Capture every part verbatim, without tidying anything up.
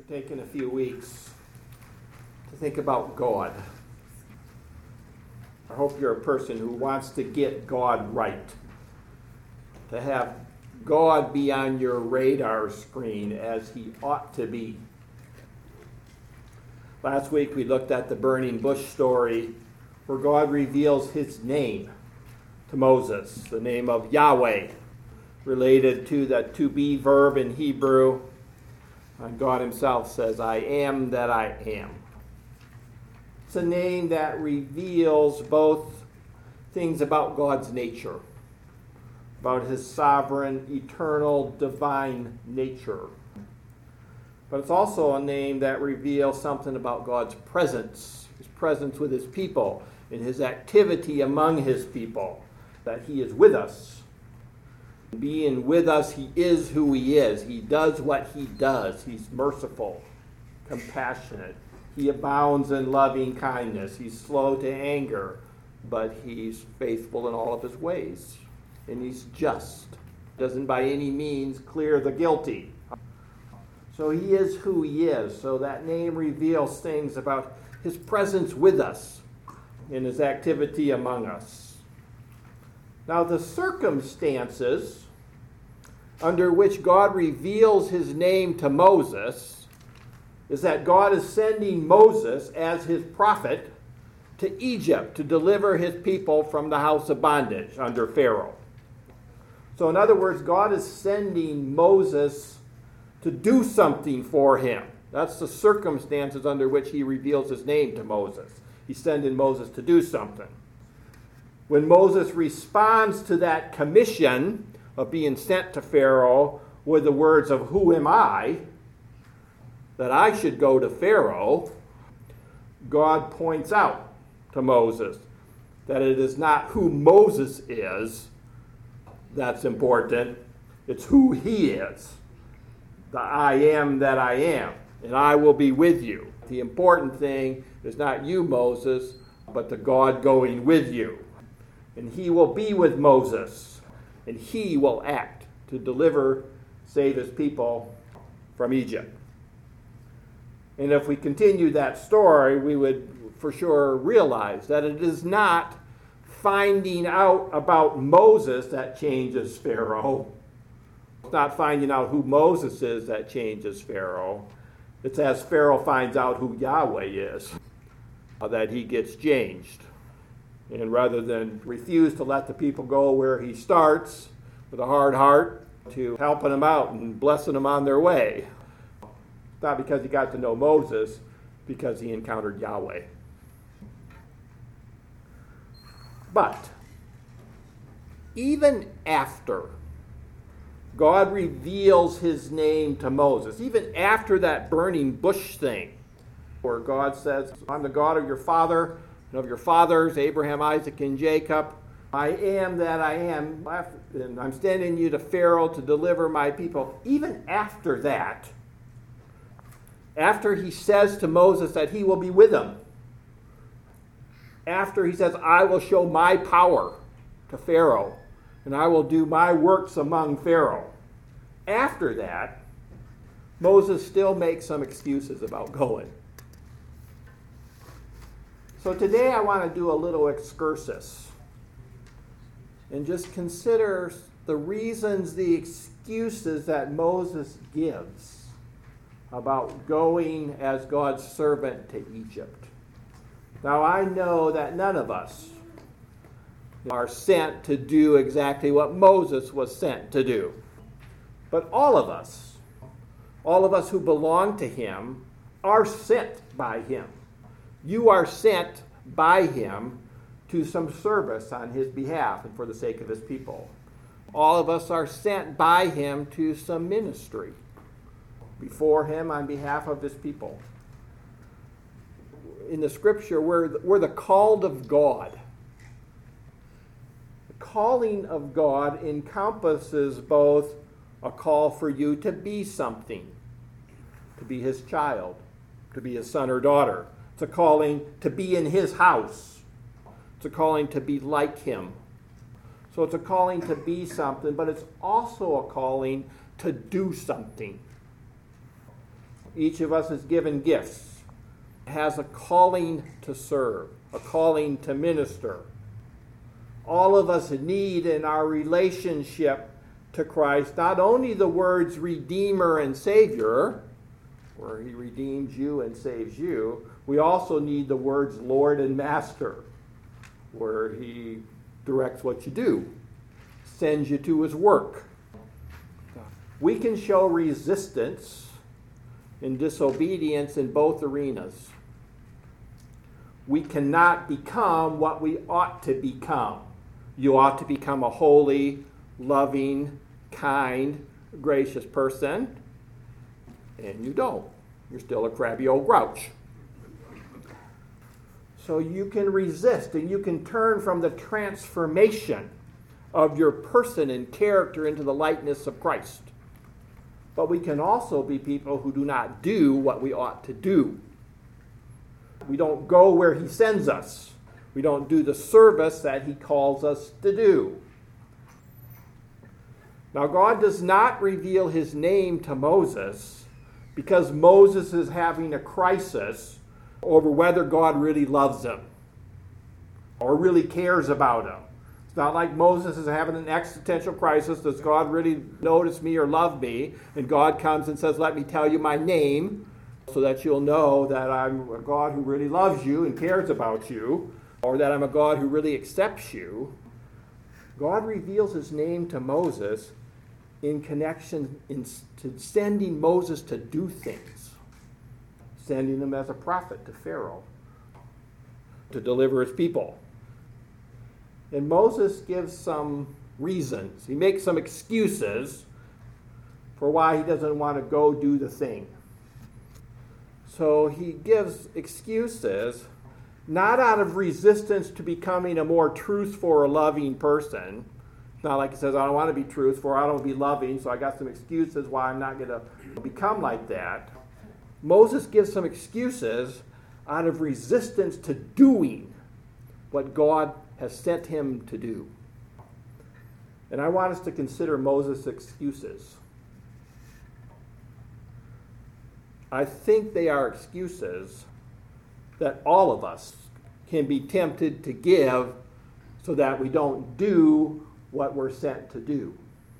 We're taking a few weeks to think about God. I hope you're a person who wants to get God right, to have God be on your radar screen as he ought to be. Last week we looked at the burning bush story where God reveals his name to Moses, the name of Yahweh, related to the to be verb in Hebrew. And God himself says, I am that I am. It's a name that reveals both things about God's nature, about his sovereign, eternal, divine nature. But it's also a name that reveals something about God's presence, his presence with his people, and his activity among his people, that he is with us. Being with us, he is who he is. He does what he does. He's merciful, compassionate. He abounds in loving kindness. He's slow to anger, but he's faithful in all of his ways. And he's just. Doesn't by any means clear the guilty. So he is who he is. So that name reveals things about his presence with us and his activity among us. Now the circumstances under which God reveals his name to Moses is that God is sending Moses as his prophet to Egypt to deliver his people from the house of bondage under Pharaoh. So in other words, God is sending Moses to do something for him. That's the circumstances under which he reveals his name to Moses. He's sending Moses to do something. When Moses responds to that commission of being sent to Pharaoh with the words of, who am I, that I should go to Pharaoh, God points out to Moses that it is not who Moses is that's important, it's who he is. The I am that I am, and I will be with you. The important thing is not you, Moses, but the God going with you. And he will be with Moses, and he will act to deliver, save his people from Egypt. And if we continue that story, we would for sure realize that it is not finding out about Moses that changes Pharaoh. It's not finding out who Moses is that changes Pharaoh. It's as Pharaoh finds out who Yahweh is, that he gets changed. And rather than refuse to let the people go where he starts with a hard heart, to helping them out and blessing them on their way. Not because he got to know Moses, because he encountered Yahweh. But even after God reveals his name to Moses, even after that burning bush thing, where God says, I'm the God of your father, of your fathers, Abraham, Isaac, and Jacob. I am that I am, and I'm sending you to Pharaoh to deliver my people. Even after that, after he says to Moses that he will be with him, after he says, I will show my power to Pharaoh, and I will do my works among Pharaoh. After that, Moses still makes some excuses about going. So today I want to do a little excursus and just consider the reasons, the excuses that Moses gives about going as God's servant to Egypt. Now I know that none of us are sent to do exactly what Moses was sent to do. But all of us, all of us who belong to him, are sent by him. You are sent by him to some service on his behalf and for the sake of his people. All of us are sent by him to some ministry before him on behalf of his people. In the scripture, we're, we're the called of God. The calling of God encompasses both a call for you to be something, to be his child, to be his son or daughter. It's a calling to be in his house. It's a calling to be like him. So it's a calling to be something, but it's also a calling to do something. Each of us is given gifts, has a calling to serve, a calling to minister. All of us need in our relationship to Christ not only the words Redeemer and Savior, where he redeems you and saves you, we also need the words Lord and Master, where he directs what you do, sends you to his work. We can show resistance and disobedience in both arenas. We cannot become what we ought to become. You ought to become a holy, loving, kind, gracious person, and you don't. You're still a crabby old grouch. So you can resist and you can turn from the transformation of your person and character into the likeness of Christ. But we can also be people who do not do what we ought to do. We don't go where he sends us. We don't do the service that he calls us to do. Now, God does not reveal his name to Moses because Moses is having a crisis over whether God really loves him or really cares about him. It's not like Moses is having an existential crisis. Does God really notice me or love me? And God comes and says, let me tell you my name so that you'll know that I'm a God who really loves you and cares about you, or that I'm a God who really accepts you. God reveals his name to Moses in connection in, to sending Moses to do things, sending him as a prophet to Pharaoh to deliver his people. And Moses gives some reasons. He makes some excuses for why he doesn't want to go do the thing. So he gives excuses not out of resistance to becoming a more truthful or loving person. It's not like he says, I don't want to be truthful, or I don't want to be loving, so I got some excuses why I'm not going to become like that. Moses gives some excuses out of resistance to doing what God has sent him to do. And I want us to consider Moses' excuses. I think they are excuses that all of us can be tempted to give so that we don't do what we're sent to do.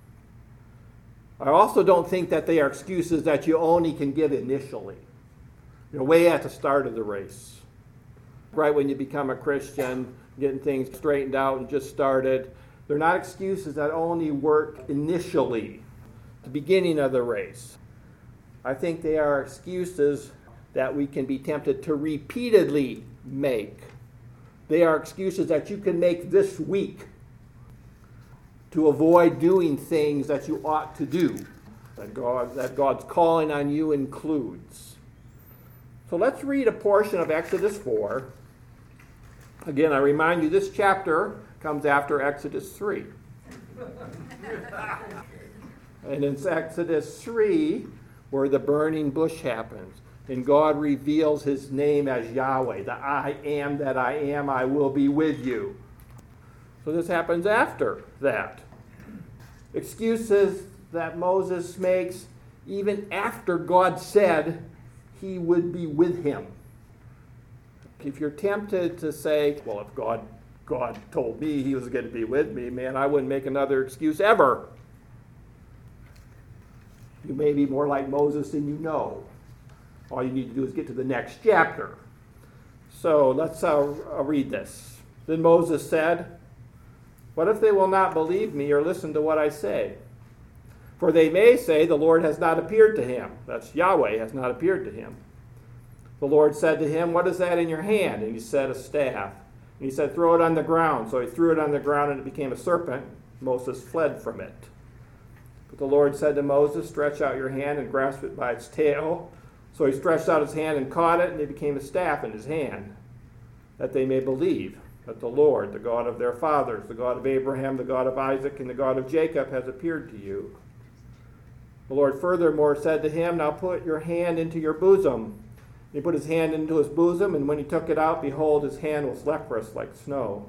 I also don't think that they are excuses that you only can give initially, you know, way at the start of the race. Right when you become a Christian, getting things straightened out and just started. They're not excuses that only work initially, the beginning of the race. I think they are excuses that we can be tempted to repeatedly make. They are excuses that you can make this week to avoid doing things that you ought to do, that God, that God's calling on you includes. So let's read a portion of Exodus four. Again, I remind you, this chapter comes after Exodus three. And it's Exodus three where the burning bush happens. And God reveals his name as Yahweh, the I am that I am, I will be with you. So this happens after that. Excuses that Moses makes even after God said he would be with him. If you're tempted to say, well, if God, God told me he was going to be with me, man, I wouldn't make another excuse ever. You may be more like Moses than you know. All you need to do is get to the next chapter. So let's uh, read this. Then Moses said, what if they will not believe me or listen to what I say? For they may say, the Lord has not appeared to him. That's Yahweh has not appeared to him. The Lord said to him, what is that in your hand? And he said, a staff. And he said, throw it on the ground. So he threw it on the ground and it became a serpent. Moses fled from it. But the Lord said to Moses, stretch out your hand and grasp it by its tail. So he stretched out his hand and caught it, and it became a staff in his hand, that they may believe that the Lord, the God of their fathers, the God of Abraham, the God of Isaac, and the God of Jacob, has appeared to you. The Lord furthermore said to him, now put your hand into your bosom. He put his hand into his bosom, and when he took it out, behold, his hand was leprous like snow.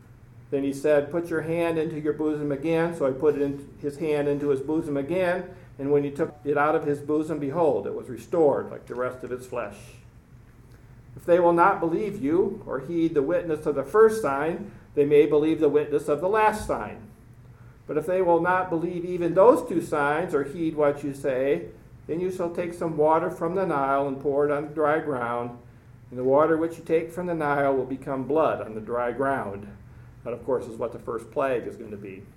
Then he said, put your hand into your bosom again. So he put it in his hand into his bosom again, And when he took it out of his bosom, behold, it was restored like the rest of its flesh. If they will not believe you, or heed the witness of the first sign, they may believe the witness of the last sign. But if they will not believe even those two signs, or heed what you say, then you shall take some water from the Nile and pour it on dry ground, and the water which you take from the Nile will become blood on the dry ground. That, of course, is what the first plague is going to be.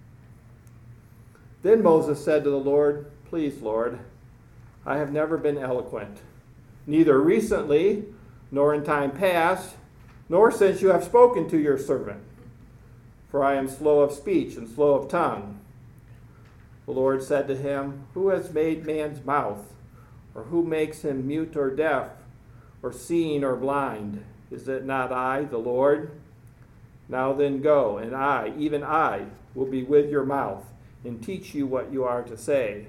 Then Moses said to the Lord, Please, Lord, I have never been eloquent, neither recently, nor in time past, nor since you have spoken to your servant. For I am slow of speech and slow of tongue. The Lord said to him, Who has made man's mouth? Or who makes him mute or deaf, or seeing or blind? Is it not I, the Lord? Now then go, and I, even I, will be with your mouth, and teach you what you are to say.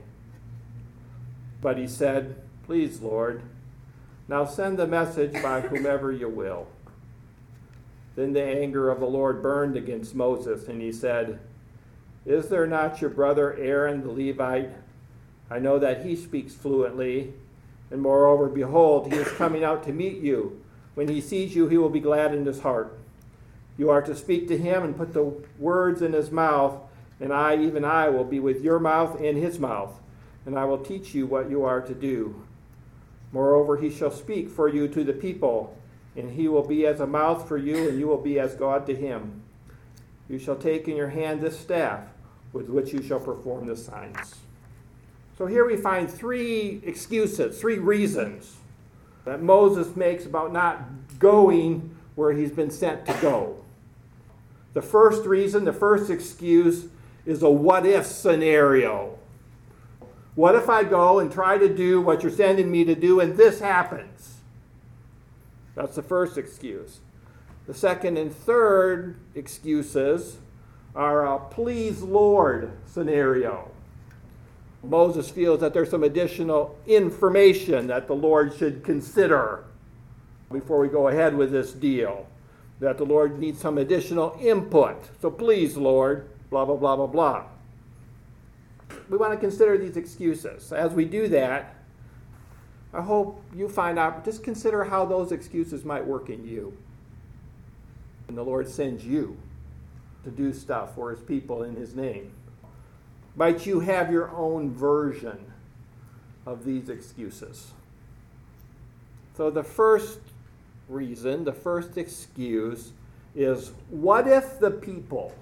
But he said, Please, Lord, now send the message by whomever you will. Then the anger of the Lord burned against Moses, and he said, Is there not your brother Aaron the Levite? I know that he speaks fluently, and moreover, behold, he is coming out to meet you. When he sees you, he will be glad in his heart. You are to speak to him and put the words in his mouth, and I, even I, will be with your mouth and his mouth, and I will teach you what you are to do. Moreover, he shall speak for you to the people, and he will be as a mouth for you, and you will be as God to him. You shall take in your hand this staff, with which you shall perform the signs. So here we find three excuses, three reasons that Moses makes about not going where he's been sent to go. The first reason, the first excuse, is a what-if scenario. What if I go and try to do what you're sending me to do, and this happens? That's the first excuse. The second and third excuses are a please Lord scenario. Moses feels that there's some additional information that the Lord should consider before we go ahead with this deal. That the Lord needs some additional input. So please, Lord, blah, blah, blah, blah, blah. We want to consider these excuses. As we do that, I hope you find out, just consider how those excuses might work in you. And the Lord sends you to do stuff for his people in his name. Might you have your own version of these excuses? So the first reason, the first excuse is, what if the people,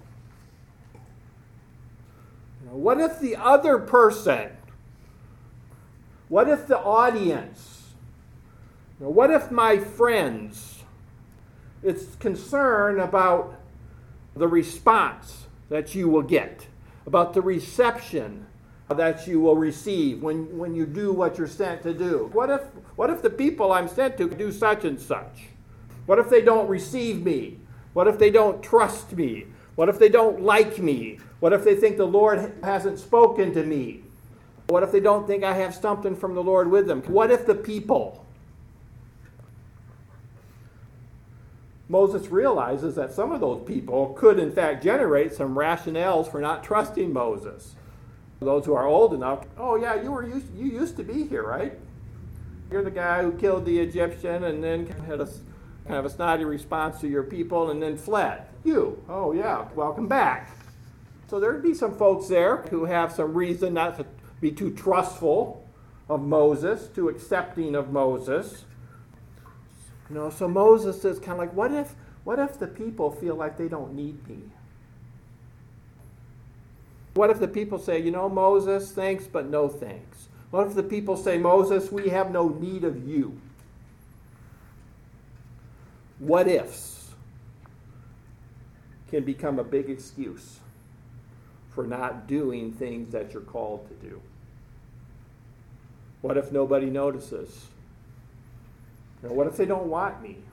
you know, what if the other person, what if the audience, you know, what if my friends, it's concern about the response that you will get, about the reception that you will receive when, when you do what you're sent to do. What if, what if the people I'm sent to do such and such? What if they don't receive me? What if they don't trust me? What if they don't like me? What if they think the Lord hasn't spoken to me? What if they don't think I have something from the Lord with them? What if the people? Moses realizes that some of those people could in fact generate some rationales for not trusting Moses. Those who are old enough, oh yeah, you were used, you used to be here, right? You're the guy who killed the Egyptian and then had a kind of a snotty response to your people and then fled. You, oh yeah, welcome back. So there'd be some folks there who have some reason not to be too trustful of Moses, too accepting of Moses. You know, so Moses is kind of like, what if, what if the people feel like they don't need me? What if the people say, you know, Moses, thanks, but no thanks? What if the people say, Moses, we have no need of you? What ifs can become a big excuse for not doing things that you're called to do. What if nobody notices? You know, what if they don't want me?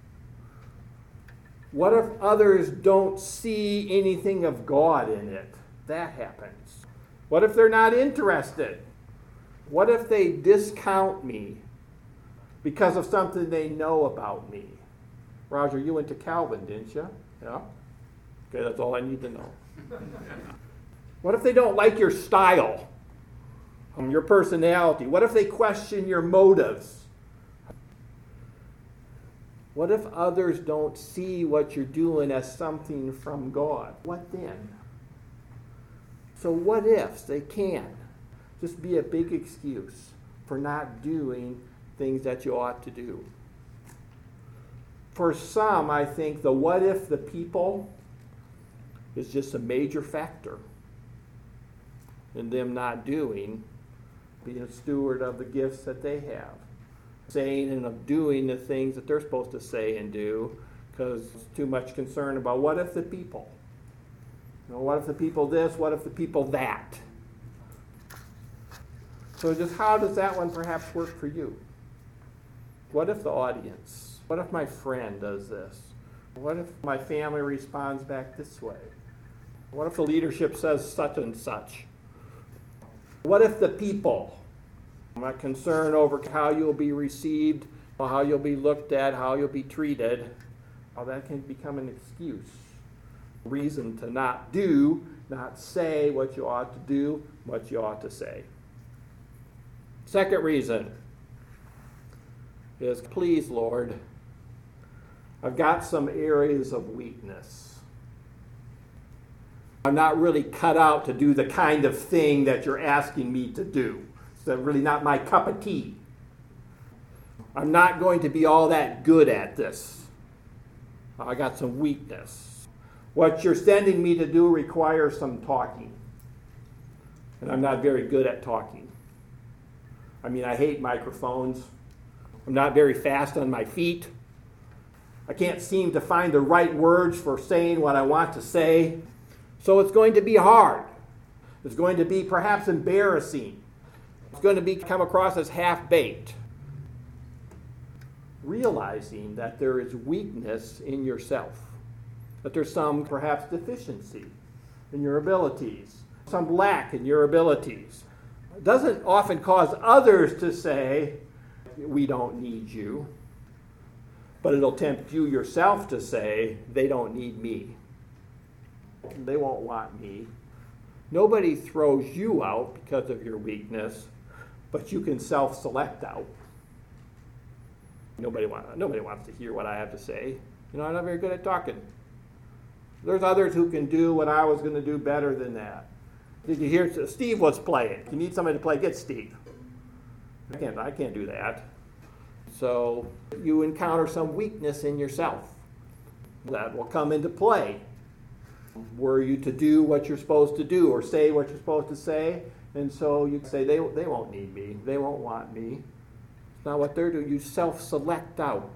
What if others don't see anything of God in it? That happens. What if they're not interested? What if they discount me because of something they know about me? Roger, you went to Calvin, didn't you? Yeah? Okay, that's all I need to know. What if they don't like your style? um, your personality? What if they question your motives? What if others don't see what you're doing as something from God? What then? So what ifs? They can just be a big excuse for not doing things that you ought to do. For some, I think the what if the people is just a major factor in them not doing, being a steward of the gifts that they have, saying and of doing the things that they're supposed to say and do, because too much concern about what if the people, you know, what if the people this, what if the people that. So just how does that one perhaps work for you? What if the audience? What if my friend does this? What if my family responds back this way? What if the leadership says such and such? What if the people? I'm not concerned over how you'll be received, how you'll be looked at, how you'll be treated. Well, that can become an excuse, reason to not do, not say what you ought to do, what you ought to say. Second reason is, please, Lord, I've got some areas of weakness. I'm not really cut out to do the kind of thing that you're asking me to do. It's really not my cup of tea. I'm not going to be all that good at this. I got some weakness. What you're sending me to do requires some talking. And I'm not very good at talking. I mean, I hate microphones. I'm not very fast on my feet. I can't seem to find the right words for saying what I want to say. So it's going to be hard. It's going to be perhaps embarrassing. It's going to be come across as half-baked. Realizing that there is weakness in yourself, that there's some perhaps deficiency in your abilities, some lack in your abilities. It doesn't often cause others to say, we don't need you, but it'll tempt you yourself to say, they don't need me. They won't want me. Nobody throws you out because of your weakness, but you can self-select out. Nobody, want, nobody wants to hear what I have to say. You know, I'm not very good at talking. There's others who can do what I was going to do better than that. Did you hear Steve was playing? You need somebody to play. Get Steve. I can't, I can't do that. So you encounter some weakness in yourself that will come into play. Were you to do what you're supposed to do or say what you're supposed to say, and so you say, they, they won't need me, they won't want me. It's not what they're doing. You self-select out.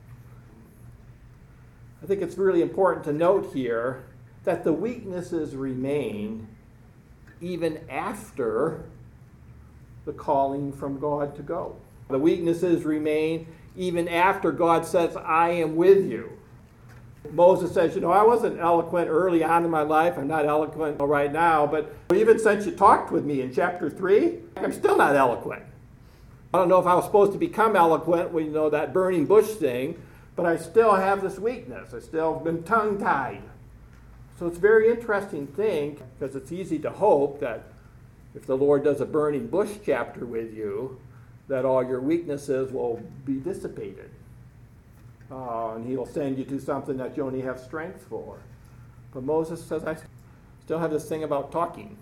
I think it's really important to note here that the weaknesses remain even after the calling from God to go. The weaknesses remain even after God says, I am with you. Moses says, you know, I wasn't eloquent early on in my life. I'm not eloquent right now, but even since you talked with me in chapter three, I'm still not eloquent. I don't know if I was supposed to become eloquent with, you know, that burning bush thing, but I still have this weakness. I still have been tongue-tied. So it's a very interesting thing, because it's easy to hope that if the Lord does a burning bush chapter with you, that all your weaknesses will be dissipated. Uh, and he'll send you to something that you only have strength for. But Moses says, I still have this thing about talking.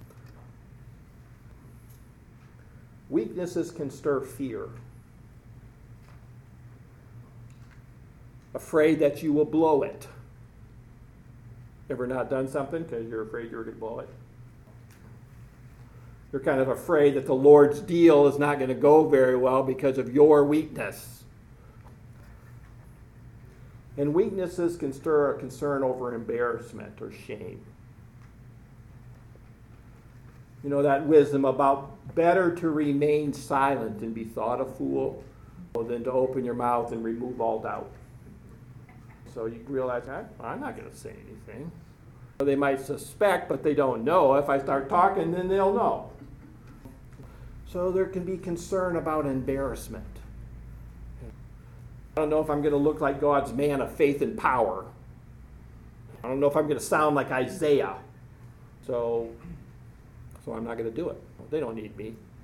Weaknesses can stir fear. Afraid that you will blow it. Ever not done something because you're afraid you're going to blow it? You're kind of afraid that the Lord's deal is not going to go very well because of your weakness. And weaknesses can stir a concern over embarrassment or shame. You know, that wisdom about better to remain silent and be thought a fool than to open your mouth and remove all doubt. So you realize, I'm not going to say anything. They might suspect, but they don't know. If I start talking, then they'll know. So there can be concern about embarrassment. I don't know if I'm going to look like God's man of faith and power. I don't know if I'm going to sound like Isaiah. So, so I'm not going to do it. They don't need me.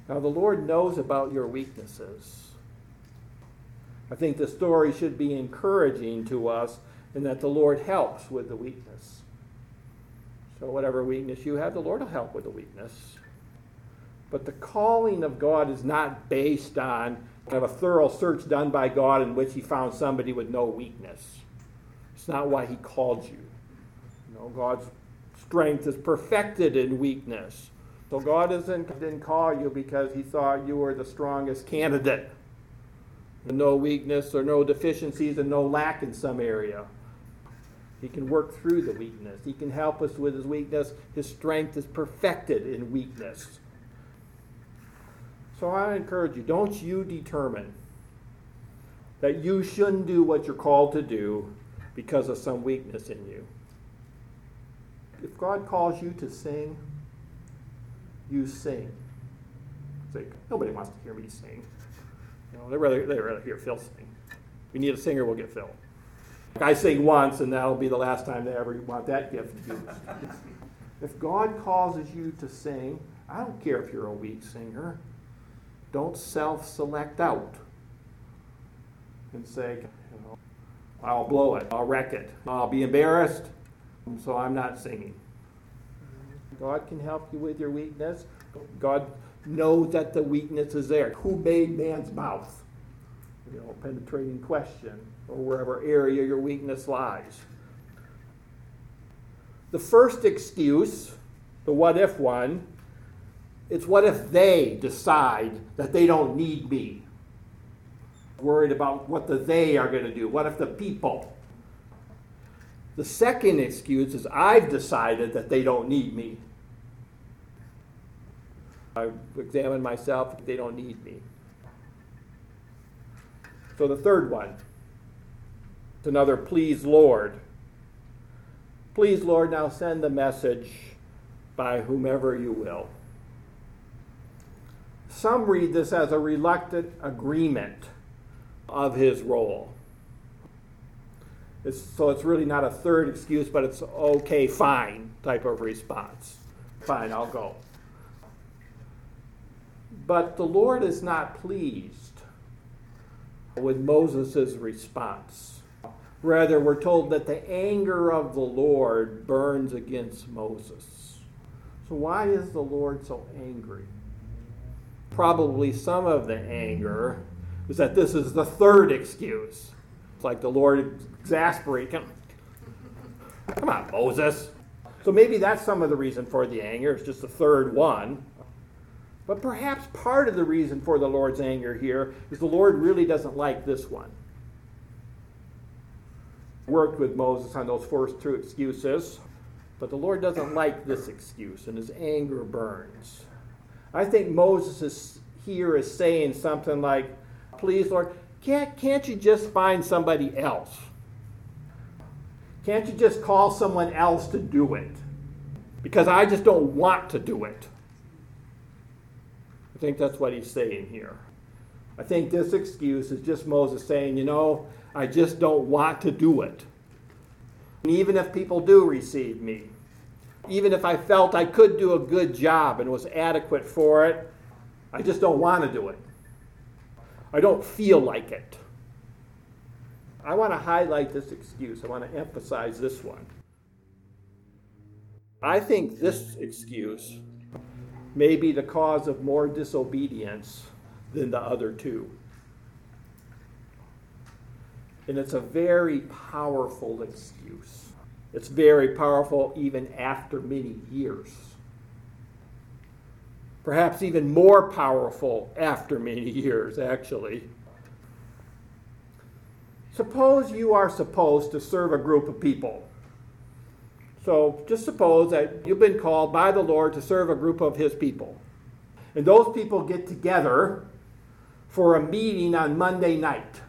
Now, the Lord knows about your weaknesses. I think the story should be encouraging to us in that the Lord helps with the weakness. So whatever weakness you have, the Lord will help with the weakness. But the calling of God is not based on kind of a thorough search done by God in which he found somebody with no weakness. It's not why he called you. You know, God's strength is perfected in weakness. So God isn't, didn't call you because he thought you were the strongest candidate. No weakness or no deficiencies and no lack in some area. He can work through the weakness. He can help us with his weakness. His strength is perfected in weakness. So I encourage you, don't you determine that you shouldn't do what you're called to do because of some weakness in you. If God calls you to sing, you sing. It's like, nobody wants to hear me sing. You know, they'd rather, they'd rather hear Phil sing. If we need a singer, we'll get Phil. I sing once, and that'll be the last time they ever want that gift used. If God causes you to sing, I don't care if you're a weak singer. Don't self-select out and say, you know, I'll blow it, I'll wreck it, I'll be embarrassed, so I'm not singing. God can help you with your weakness. God knows that the weakness is there. Who made man's mouth? You know, penetrating question, or wherever area your weakness lies. The first excuse, the what if one, it's what if they decide that they don't need me? Worried about what the they are going to do. What if the people? The second excuse is I've decided that they don't need me. I've examined myself, they don't need me. So the third one, it's another please Lord. Please Lord, now send the message by whomever you will. Some read this as a reluctant agreement of his role. It's, so it's really not a third excuse, but it's okay, fine type of response. Fine, I'll go. But the Lord is not pleased with Moses' response. Rather, we're told that the anger of the Lord burns against Moses. So why is the Lord so angry? Probably some of the anger is that this is the third excuse. It's like the Lord exasperated him. Come on, Moses. So maybe that's some of the reason for the anger. It's just the third one. But perhaps part of the reason for the Lord's anger here is the Lord really doesn't like this one. Worked with Moses on those first two excuses, but the Lord doesn't like this excuse, and his anger burns. I think Moses is here is saying something like, please, Lord, can't, can't you just find somebody else? Can't you just call someone else to do it? Because I just don't want to do it. I think that's what he's saying here. I think this excuse is just Moses saying, you know, I just don't want to do it. And even if people do receive me, even if I felt I could do a good job and was adequate for it, I just don't want to do it. I don't feel like it. I want to highlight this excuse. I want to emphasize this one. I think this excuse may be the cause of more disobedience than the other two. And it's a very powerful excuse. It's very powerful even after many years. Perhaps even more powerful after many years, actually. Suppose you are supposed to serve a group of people. So just suppose that you've been called by the Lord to serve a group of his people. And those people get together for a meeting on Monday night.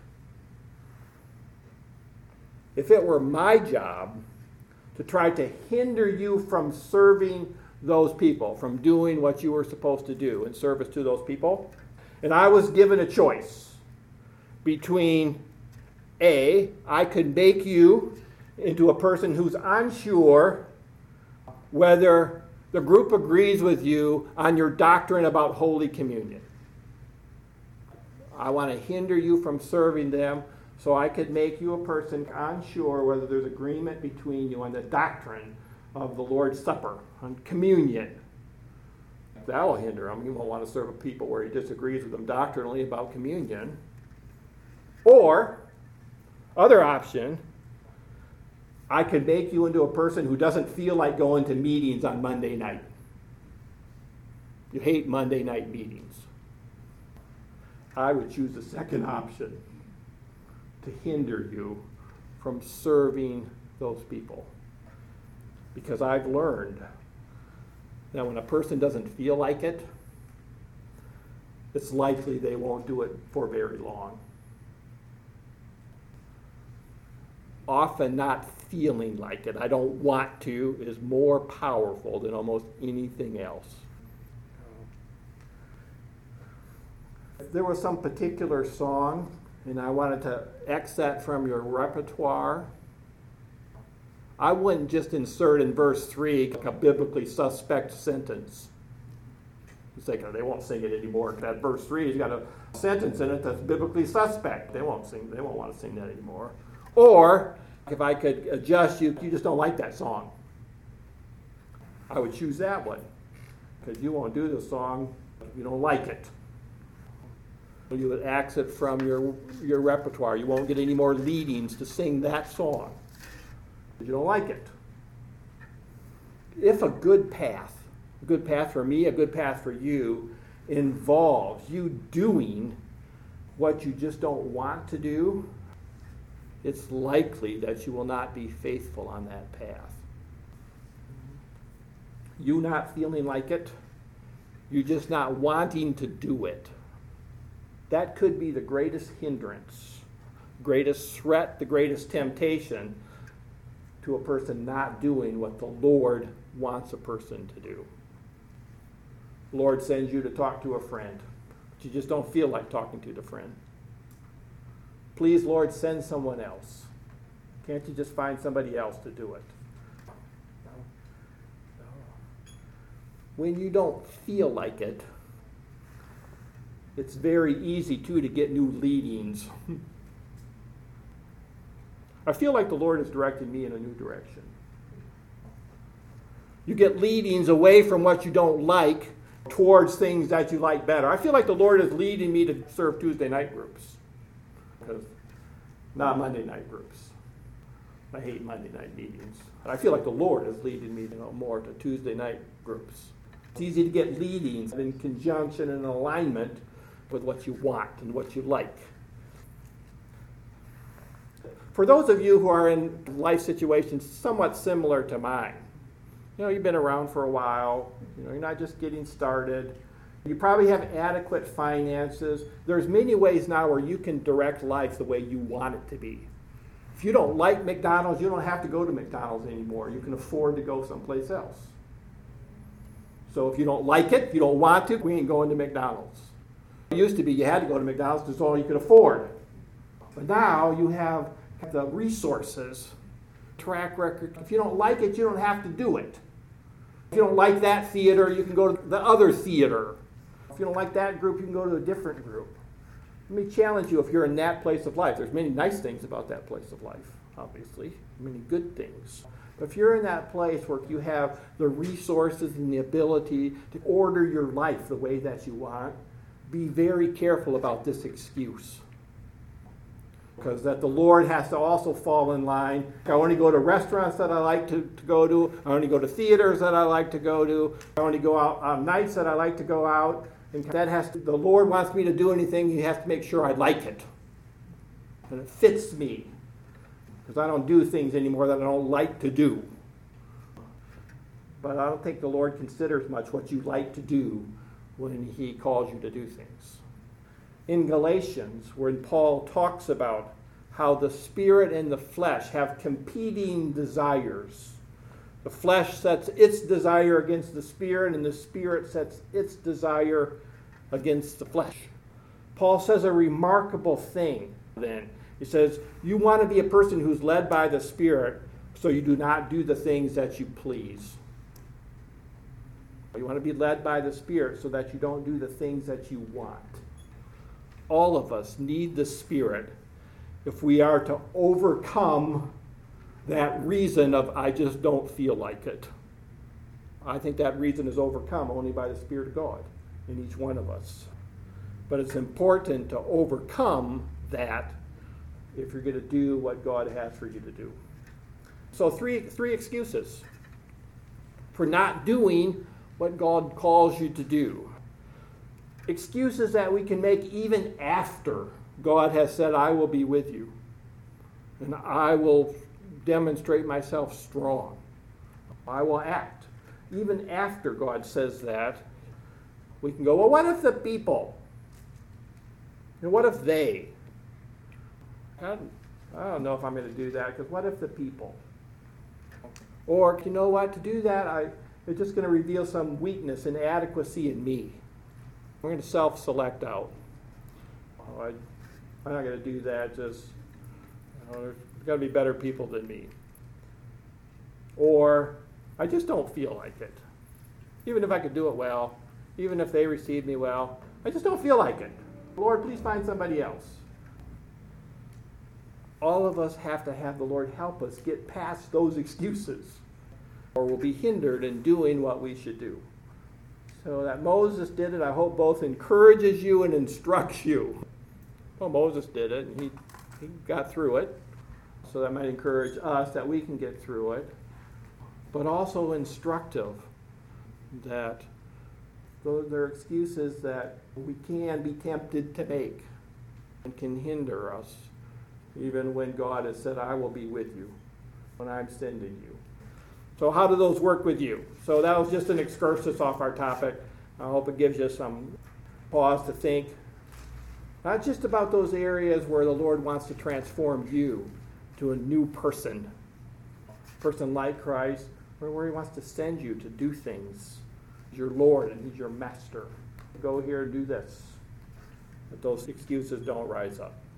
If it were my job to try to hinder you from serving those people, from doing what you were supposed to do in service to those people, and I was given a choice between A, I could make you into a person who's unsure whether The group agrees with you on your doctrine about Holy Communion. I want to hinder you from serving them so I could make you a person unsure whether there's agreement between you on the doctrine of the Lord's Supper, on communion. That will hinder him. You won't want to serve a people where he disagrees with them doctrinally about communion. Or, other option, I could make you into a person who doesn't feel like going to meetings on Monday night. You hate Monday night meetings. I would choose the second option, to hinder you from serving those people. Because I've learned that when a person doesn't feel like it, it's likely they won't do it for very long. Often not feeling like it, I don't want to, is more powerful than almost anything else. If there was some particular song and I wanted to X that from your repertoire, I wouldn't just insert in verse three a biblically suspect sentence. You say, they won't sing it anymore. That verse three has got a sentence in it that's biblically suspect. They won't sing. They won't want to sing that anymore. Or if I could adjust you, you just don't like that song. I would choose that one because you won't do the song if you don't like it. You would axe it from your your repertoire. You won't get any more leadings to sing that song. You don't like it. If a good path, a good path for me, a good path for you, involves you doing what you just don't want to do, it's likely that you will not be faithful on that path. You not feeling like it, you just not wanting to do it. That could be the greatest hindrance, greatest threat, the greatest temptation to a person not doing what the Lord wants a person to do. The Lord sends you to talk to a friend, but you just don't feel like talking to the friend. Please, Lord, send someone else. Can't you just find somebody else to do it? No. No. When you don't feel like it, it's very easy, too, to get new leadings. I feel like the Lord is directing me in a new direction. You get leadings away from what you don't like towards things that you like better. I feel like the Lord is leading me to serve Tuesday night groups. Because not Monday night groups. I hate Monday night meetings. But I feel like the Lord is leading me, you know, more to Tuesday night groups. It's easy to get leadings in conjunction and alignment with what you want and what you like. For those of you who are in life situations somewhat similar to mine, you know, you've been around for a while, you know, you're not just getting started, you probably have adequate finances. There's many ways now where you can direct life the way you want it to be. If you don't like McDonald's, you don't have to go to McDonald's anymore. You can afford to go someplace else. So if you don't like it, if you don't want to, we ain't going to McDonald's. It used to be you had to go to McDonald's because it's all you could afford. But now you have the resources, track record. If you don't like it, you don't have to do it. If you don't like that theater, you can go to the other theater. If you don't like that group, you can go to a different group. Let me challenge you if you're in that place of life. There's many nice things about that place of life, obviously, many good things. But if you're in that place where you have the resources and the ability to order your life the way that you want, be very careful about this excuse. Because that the Lord has to also fall in line. I only go to restaurants that I like to, to go to. I only go to theaters that I like to go to. I only go out on nights that I like to go out. And that has to, the Lord wants me to do anything, He has to make sure I like it. And it fits me. Because I don't do things anymore that I don't like to do. But I don't think the Lord considers much what you like to do when He calls you to do things. In Galatians, when Paul talks about how the spirit and the flesh have competing desires. The flesh sets its desire against the spirit, and the spirit sets its desire against the flesh. Paul says a remarkable thing then. He says, you want to be a person who's led by the Spirit, so you do not do the things that you please. You want to be led by the Spirit so that you don't do the things that you want. All of us need the Spirit if we are to overcome that reason of, I just don't feel like it. I think that reason is overcome only by the Spirit of God in each one of us. But it's important to overcome that if you're going to do what God has for you to do. So three, three excuses for not doing what God calls you to do. Excuses that we can make even after God has said, I will be with you. And I will demonstrate myself strong. I will act. Even after God says that, we can go, well, what if the people? And what if they? I don't, I don't know if I'm going to do that, because what if the people? Or, you know what, to do that, I, it's just going to reveal some weakness and inadequacy in me. I'm going to self-select out. Oh, I, I'm not going to do that, just, you know, there's got to be better people than me. Or, I just don't feel like it. Even if I could do it well, even if they receive me well, I just don't feel like it. Lord, please find somebody else. All of us have to have the Lord help us get past those excuses, or we'll be hindered in doing what we should do. So that Moses did it, I hope both encourages you and instructs you. Well, Moses did it, and he, he got through it. So that might encourage us that we can get through it. But also instructive that those are excuses that we can be tempted to make and can hinder us, even when God has said, I will be with you when I'm sending you. So how do those work with you? So that was just an excursus off our topic. I hope it gives you some pause to think. Not just about those areas where the Lord wants to transform you to a new person, person like Christ, or where he wants to send you to do things. He's your Lord and he's your master. Go here and do this. But those excuses don't rise up.